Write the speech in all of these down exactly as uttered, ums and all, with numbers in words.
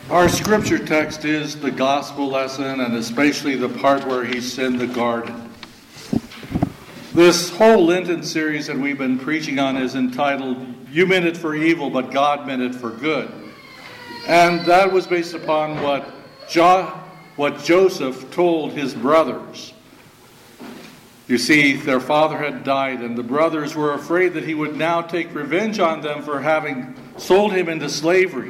Our scripture text is the gospel lesson, and especially the part where he's in the garden. This whole Lenten series that we've been preaching on is entitled, You Meant It for Evil, but God Meant It for Good. And that was based upon what, jo- what Joseph told his brothers. You see, their father had died, and the brothers were afraid that he would now take revenge on them for having sold him into slavery.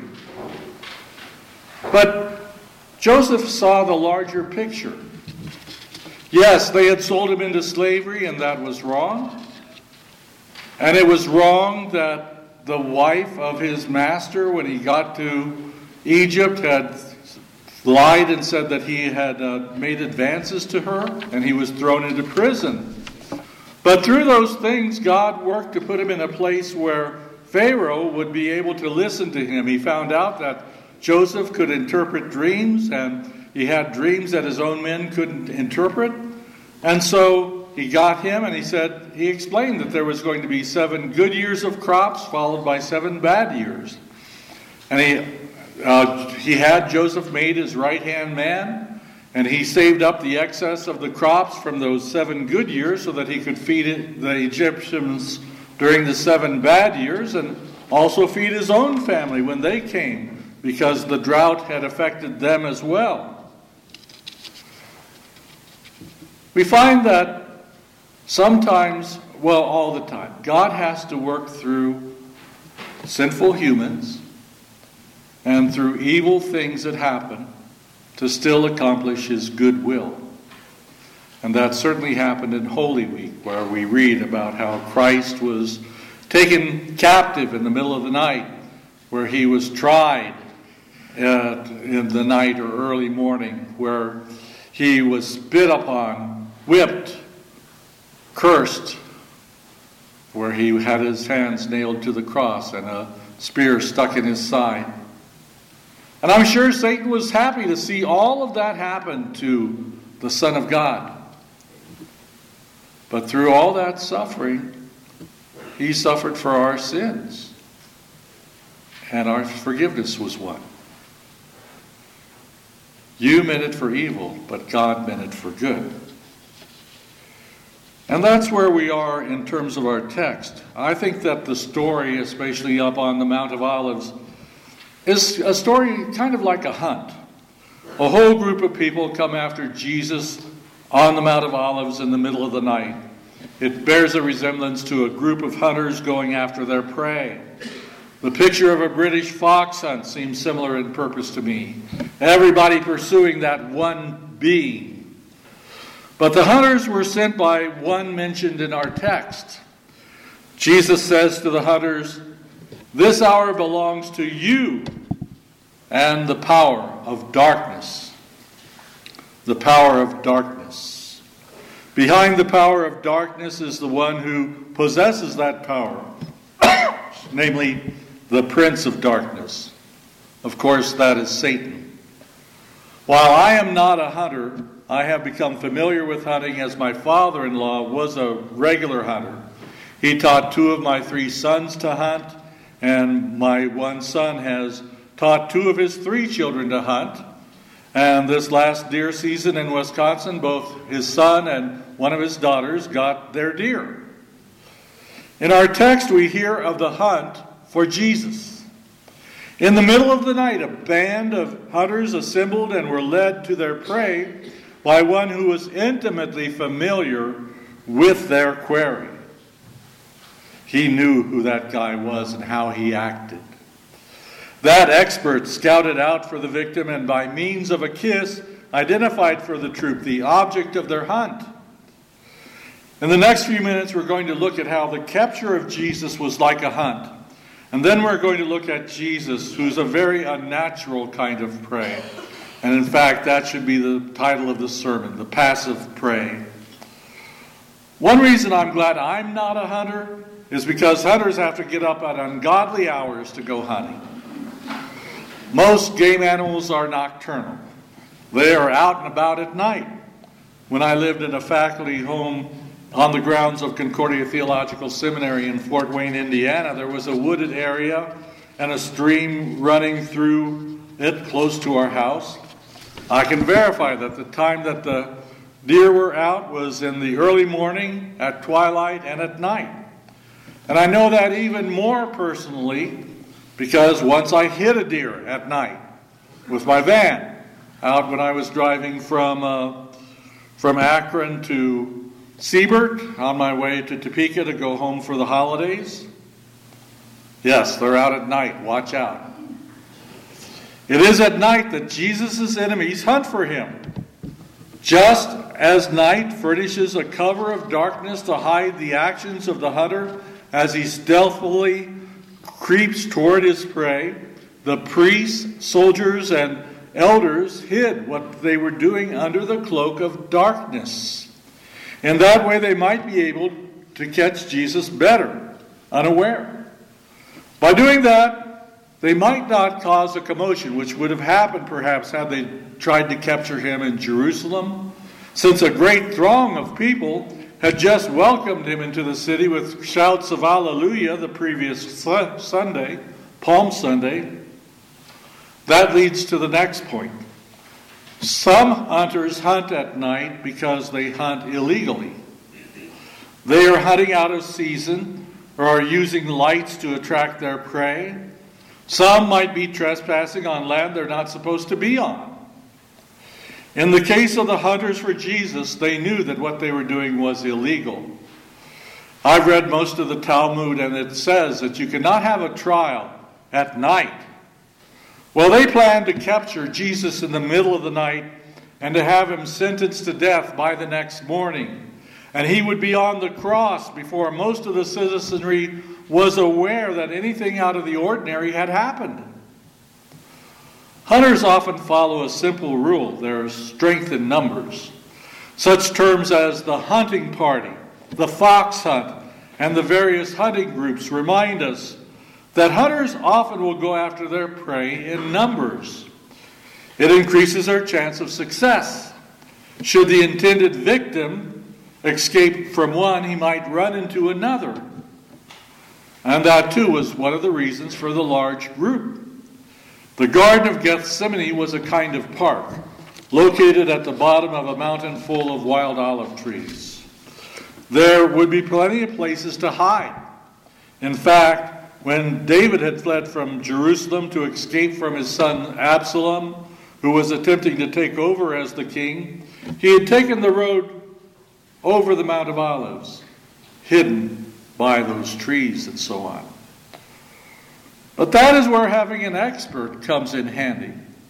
But Joseph saw the larger picture. Yes, they had sold him into slavery, and that was wrong. And it was wrong that the wife of his master, when he got to Egypt, had lied and said that he had uh, made advances to her, and he was thrown into prison. But through those things, God worked to put him in a place where Pharaoh would be able to listen to him. He found out that Joseph could interpret dreams, and he had dreams that his own men couldn't interpret. And so he got him, and he said, he explained that there was going to be seven good years of crops followed by seven bad years. And he, uh, he had Joseph made his right-hand man, and he saved up the excess of the crops from those seven good years so that he could feed it, the Egyptians during the seven bad years, and also feed his own family when they came, because the drought had affected them as well. We find that sometimes, well, all the time, God has to work through sinful humans and through evil things that happen to still accomplish his good will. And that certainly happened in Holy Week, where we read about how Christ was taken captive in the middle of the night, where he was tried Uh, in the night or early morning, where he was spit upon, whipped, cursed, where he had his hands nailed to the cross and a spear stuck in his side. And I'm sure Satan was happy to see all of that happen to the Son of God. But through all that suffering, he suffered for our sins, and our forgiveness was won. You meant it for evil, but God meant it for good. And that's where we are in terms of our text. I think that the story, especially up on the Mount of Olives, is a story kind of like a hunt. A whole group of people come after Jesus on the Mount of Olives in the middle of the night. It bears a resemblance to a group of hunters going after their prey. The picture of a British fox hunt seems similar in purpose to me. Everybody pursuing that one being. But the hunters were sent by one mentioned in our text. Jesus says to the hunters, "This hour belongs to you and the power of darkness." The power of darkness. Behind the power of darkness is the one who possesses that power, namely the Prince of Darkness. Of course, that is Satan. While I am not a hunter, I have become familiar with hunting as my father-in-law was a regular hunter. He taught two of my three sons to hunt, and my one son has taught two of his three children to hunt. And this last deer season in Wisconsin, both his son and one of his daughters got their deer. In our text, we hear of the hunt for Jesus. In the middle of the night, a band of hunters assembled and were led to their prey by one who was intimately familiar with their quarry. He knew who that guy was and how he acted. That expert scouted out for the victim and by means of a kiss identified for the troop the object of their hunt. In the next few minutes, we're going to look at how the capture of Jesus was like a hunt. And then we're going to look at Jesus, who's a very unnatural kind of prey. And in fact, that should be the title of the sermon, the passive prey. One reason I'm glad I'm not a hunter is because hunters have to get up at ungodly hours to go hunting. Most game animals are nocturnal. They are out and about at night. When I lived in a faculty home on the grounds of Concordia Theological Seminary in Fort Wayne, Indiana, there was a wooded area and a stream running through it close to our house. I can verify that the time that the deer were out was in the early morning, at twilight, and at night. And I know that even more personally because once I hit a deer at night with my van out when I was driving from uh, from Akron to Siebert on my way to Topeka to go home for the holidays. Yes, they're out at night. Watch out. It is at night that Jesus' enemies hunt for him. Just as night furnishes a cover of darkness to hide the actions of the hunter as he stealthily creeps toward his prey, the priests, soldiers, and elders hid what they were doing under the cloak of darkness. In that way they might be able to catch Jesus better, unaware. By doing that, they might not cause a commotion, which would have happened perhaps had they tried to capture him in Jerusalem, since a great throng of people had just welcomed him into the city with shouts of Alleluia the previous Sunday, Palm Sunday. That leads to the next point. Some hunters hunt at night because they hunt illegally. They are hunting out of season or are using lights to attract their prey. Some might be trespassing on land they're not supposed to be on. In the case of the hunters for Jesus, they knew that what they were doing was illegal. I've read most of the Talmud, and it says that you cannot have a trial at night. Well, they planned to capture Jesus in the middle of the night and to have him sentenced to death by the next morning. And he would be on the cross before most of the citizenry was aware that anything out of the ordinary had happened. Hunters often follow a simple rule. There is strength in numbers. Such terms as the hunting party, the fox hunt, and the various hunting groups remind us that hunters often will go after their prey in numbers. It increases their chance of success. Should the intended victim escape from one, he might run into another. And that too was one of the reasons for the large group. The Garden of Gethsemane was a kind of park located at the bottom of a mountain full of wild olive trees. There would be plenty of places to hide. In fact, when David had fled from Jerusalem to escape from his son Absalom, who was attempting to take over as the king, he had taken the road over the Mount of Olives, hidden by those trees and so on. But that is where having an expert comes in handy.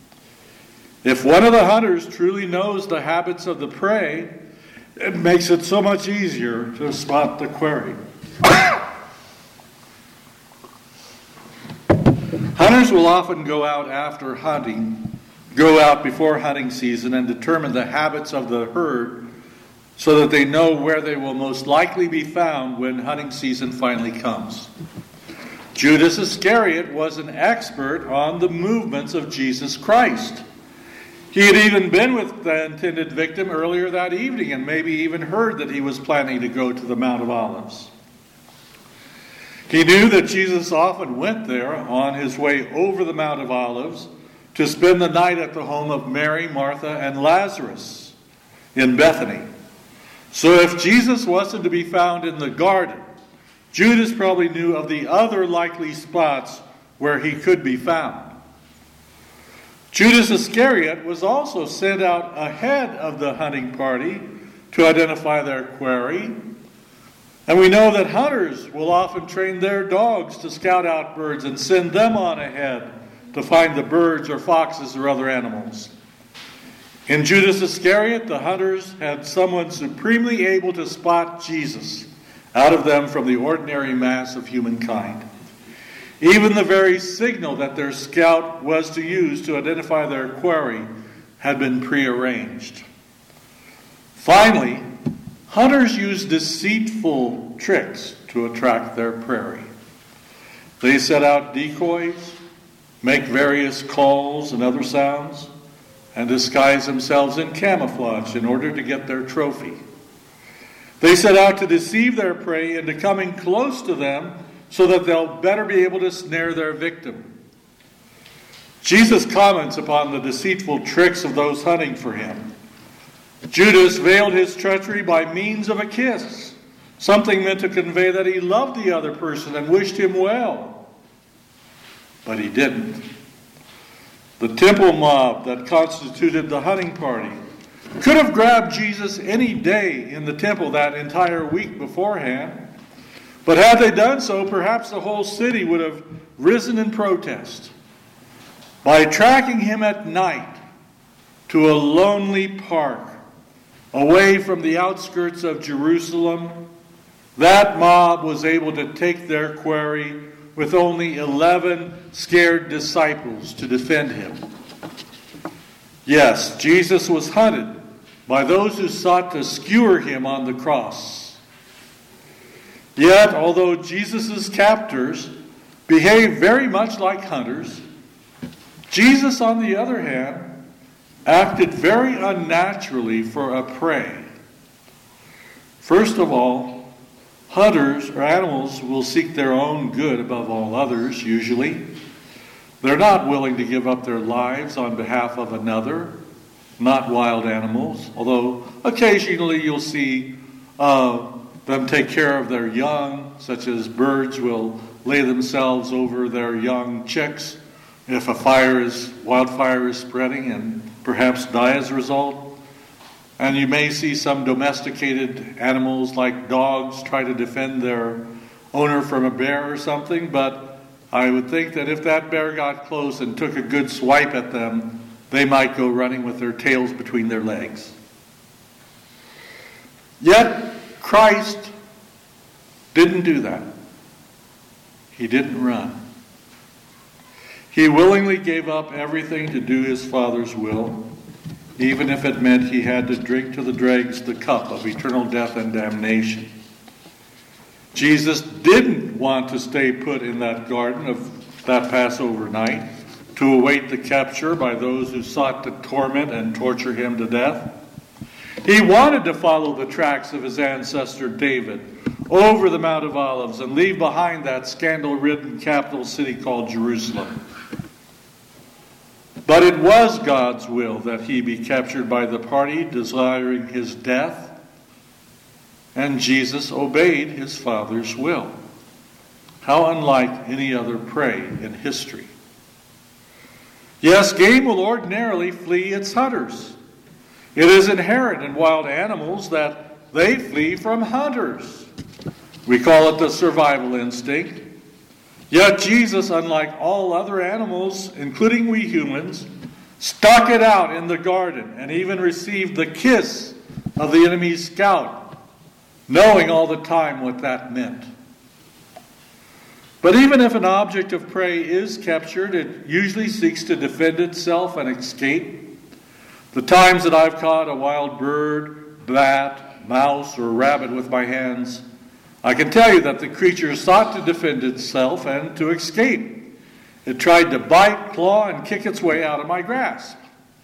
If one of the hunters truly knows the habits of the prey, it makes it so much easier to spot the quarry. Hunters will often go out after hunting, go out before hunting season and determine the habits of the herd so that they know where they will most likely be found when hunting season finally comes. Judas Iscariot was an expert on the movements of Jesus Christ. He had even been with the intended victim earlier that evening and maybe even heard that he was planning to go to the Mount of Olives. He knew that Jesus often went there on his way over the Mount of Olives to spend the night at the home of Mary, Martha, and Lazarus in Bethany. So if Jesus wasn't to be found in the garden, Judas probably knew of the other likely spots where he could be found. Judas Iscariot was also sent out ahead of the hunting party to identify their quarry. And we know that hunters will often train their dogs to scout out birds and send them on ahead to find the birds or foxes or other animals. In Judas Iscariot, the hunters had someone supremely able to spot Jesus out of them from the ordinary mass of humankind. Even the very signal that their scout was to use to identify their quarry had been prearranged. Finally, hunters use deceitful tricks to attract their prey. They set out decoys, make various calls and other sounds, and disguise themselves in camouflage in order to get their trophy. They set out to deceive their prey into coming close to them so that they'll better be able to snare their victim. Jesus comments upon the deceitful tricks of those hunting for him. Judas veiled his treachery by means of a kiss, something meant to convey that he loved the other person and wished him well. But he didn't. The temple mob that constituted the hunting party could have grabbed Jesus any day in the temple that entire week beforehand. But had they done so, perhaps the whole city would have risen in protest. By tracking him at night to a lonely park away from the outskirts of Jerusalem, that mob was able to take their quarry with only eleven scared disciples to defend him. Yes, Jesus was hunted by those who sought to skewer him on the cross. Yet, although Jesus' captors behaved very much like hunters, Jesus, on the other hand, acted very unnaturally for a prey. First of all, hunters or animals will seek their own good above all others, usually. They're not willing to give up their lives on behalf of another, not wild animals, although occasionally you'll see uh, them take care of their young, such as birds will lay themselves over their young chicks if a fire is, wildfire is spreading and perhaps die as a result. And you may see some domesticated animals like dogs try to defend their owner from a bear or something, but I would think that if that bear got close and took a good swipe at them, they might go running with their tails between their legs. Yet, Christ didn't do that. He didn't run. He willingly gave up everything to do his Father's will, even if it meant he had to drink to the dregs the cup of eternal death and damnation. Jesus didn't want to stay put in that garden of that Passover night to await the capture by those who sought to torment and torture him to death. He wanted to follow the tracks of his ancestor David over the Mount of Olives and leave behind that scandal-ridden capital city called Jerusalem. But it was God's will that he be captured by the party desiring his death, and Jesus obeyed his Father's will. How unlike any other prey in history. Yes, game will ordinarily flee its hunters. It is inherent in wild animals that they flee from hunters. We call it the survival instinct. Yet Jesus, unlike all other animals, including we humans, stuck it out in the garden and even received the kiss of the enemy's scout, knowing all the time what that meant. But even if an object of prey is captured, it usually seeks to defend itself and escape. The times that I've caught a wild bird, bat, mouse, or rabbit with my hands, I can tell you that the creature sought to defend itself and to escape. It tried to bite, claw, and kick its way out of my grasp.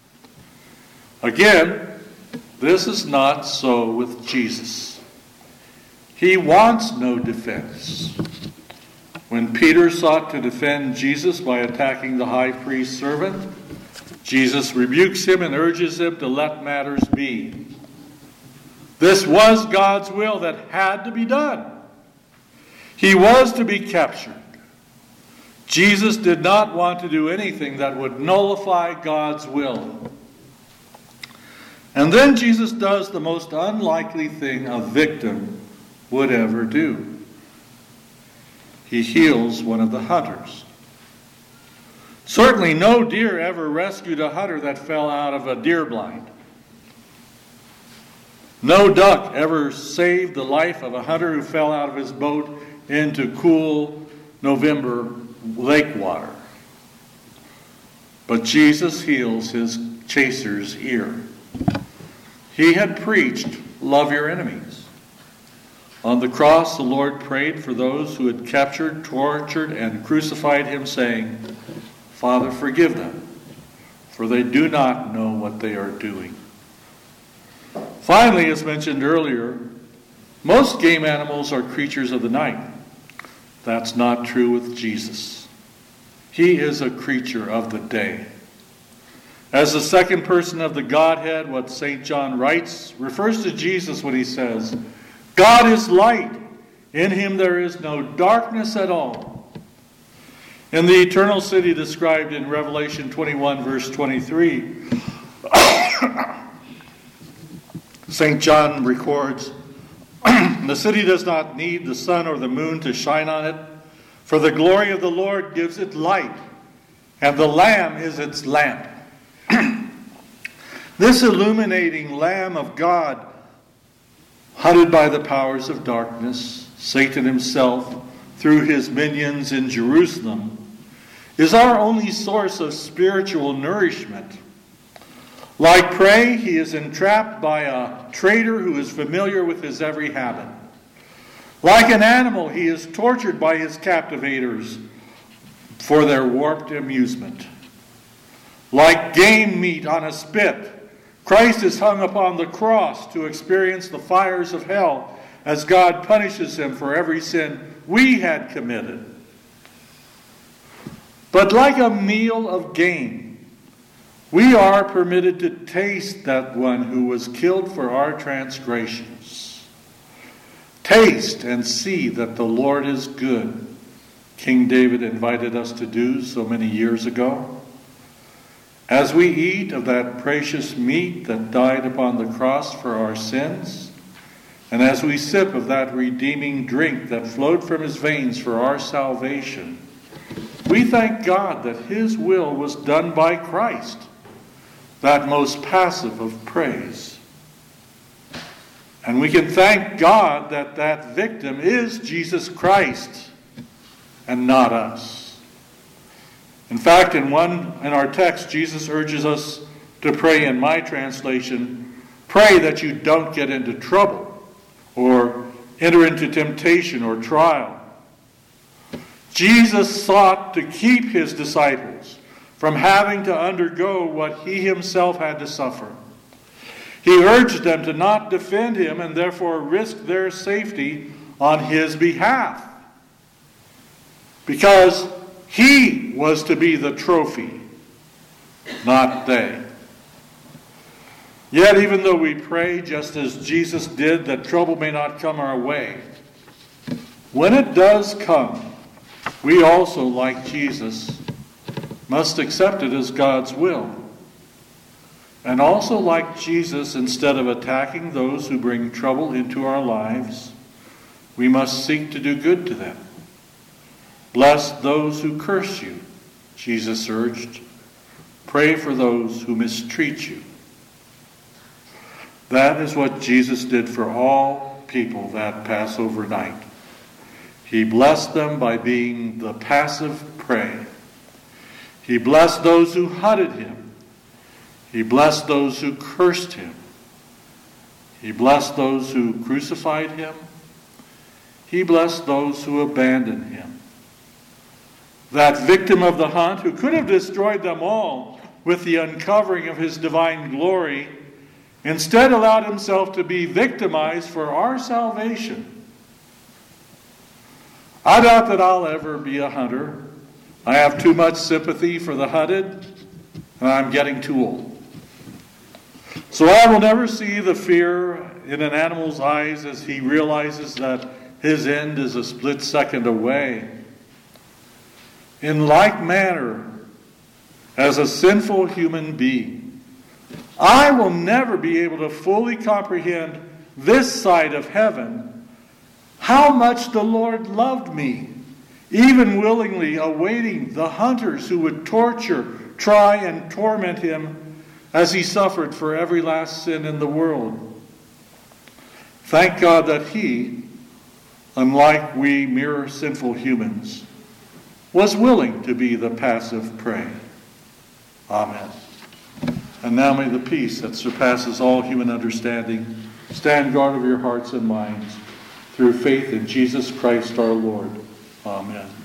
Again, this is not so with Jesus. He wants no defense. When Peter sought to defend Jesus by attacking the high priest's servant, Jesus rebukes him and urges him to let matters be. This was God's will that had to be done. He was to be captured. Jesus did not want to do anything that would nullify God's will. And then Jesus does the most unlikely thing a victim would ever do. He heals one of the hunters. Certainly no deer ever rescued a hunter that fell out of a deer blind. No duck ever saved the life of a hunter who fell out of his boat into cool November lake water. But Jesus heals his chaser's ear. He had preached, love your enemies. On the cross, the Lord prayed for those who had captured, tortured, and crucified him, saying, Father, forgive them, for they do not know what they are doing. Finally, as mentioned earlier, most game animals are creatures of the night. That's not true with Jesus. He is a creature of the day. As the second person of the Godhead, what Saint John writes refers to Jesus when he says, God is light. In him there is no darkness at all. In the eternal city described in Revelation twenty-one, verse twenty-three, Saint John records, the city does not need the sun or the moon to shine on it, for the glory of the Lord gives it light, and the Lamb is its lamp. This illuminating Lamb of God, hunted by the powers of darkness, Satan himself, through his minions in Jerusalem, is our only source of spiritual nourishment. Like prey, he is entrapped by a traitor who is familiar with his every habit. Like an animal, he is tortured by his captivators for their warped amusement. Like game meat on a spit, Christ is hung upon the cross to experience the fires of hell as God punishes him for every sin we had committed. But like a meal of game, we are permitted to taste that one who was killed for our transgressions. Taste and see that the Lord is good, King David invited us to do so many years ago. As we eat of that precious meat that died upon the cross for our sins, and as we sip of that redeeming drink that flowed from his veins for our salvation, we thank God that his will was done by Christ, that most passive of praise. And we can thank God that that victim is Jesus Christ and not us. In fact, in one in our text, Jesus urges us to pray, in my translation, pray that you don't get into trouble or enter into temptation or trial. Jesus sought to keep his disciples from having to undergo what he himself had to suffer. He urged them to not defend him and therefore risk their safety on his behalf, because he was to be the trophy, not they. Yet even though we pray just as Jesus did that trouble may not come our way, when it does come, we also, like Jesus, must accept it as God's will. And also, like Jesus, instead of attacking those who bring trouble into our lives, we must seek to do good to them. Bless those who curse you, Jesus urged. Pray for those who mistreat you. That is what Jesus did for all people that Passover night. He blessed them by being the passive prey. He blessed those who hunted him. He blessed those who cursed him. He blessed those who crucified him. He blessed those who abandoned him. That victim of the hunt, who could have destroyed them all with the uncovering of his divine glory, instead allowed himself to be victimized for our salvation. I doubt that I'll ever be a hunter. I have too much sympathy for the hunted, and I'm getting too old. So I will never see the fear in an animal's eyes as he realizes that his end is a split second away. In like manner, as a sinful human being, I will never be able to fully comprehend this side of heaven how much the Lord loved me, even willingly awaiting the hunters who would torture, try, and torment him as he suffered for every last sin in the world. Thank God that he, unlike we mere sinful humans, was willing to be the passive prey. Amen. And now may the peace that surpasses all human understanding stand guard over your hearts and minds through faith in Jesus Christ our Lord. Amen.